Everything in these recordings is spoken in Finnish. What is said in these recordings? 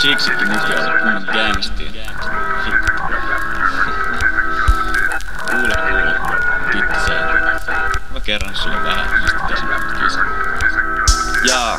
Siksikin nykyään on kunnon gangstiä. Kuule, tittiseen. Mä kerron sulle vähän, mistä tässä kyse. Jaa.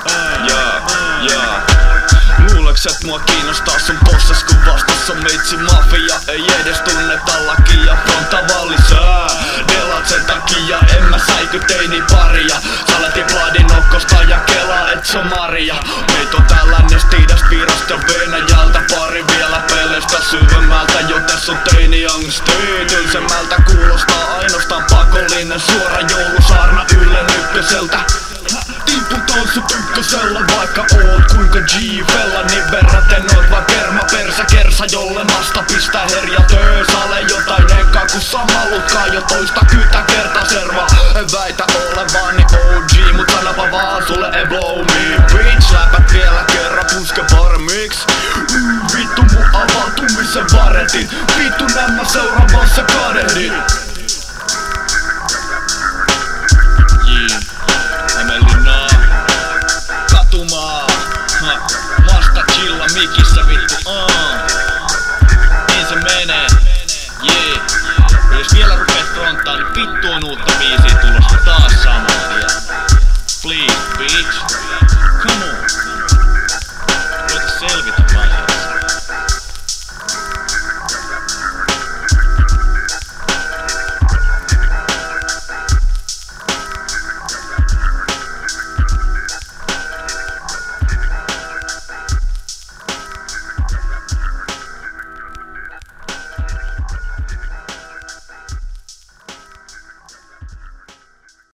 Luuleks et mua kiinnostaa sun possas, kun vastas on meitsi mafia? Ei edes tunneta lakia, frontavalisää. Delat sen takia, en mä säiky teini paria. Saleti Vladin okkosta ja kelaa et se on Maria. Meit on tää lännestiidäst piirasta ja Venäjältä. Pari vielä pelestä syvemmältä, joten sun teini angstii. Tylsemmältä kuulostaa ainoastaan pakollinen suora joulusaarna Ylen ykköseltä. Tiputaan sut ykkösellä vaikka oot kuinka G-fella. Niin verraten oot vaan kermapersä kersa, jolle masta pistää herja töösale jotain enkaa, kun samalutkaa jo toista kytä kertaa servaa. En väitä olevani OG, mut sanapa vaan sulle ei blow me bitch. Läpät vielä kerran puske varmiks. Vittu mun avautumisen varetin. Vittu nämä seuraavassa kadehdin. Hämeenlinnaa, katumaa, vasta chilla mikissä vittu, niin se menee, Jos vielä rupeet fronttaan, niin vittu on uutta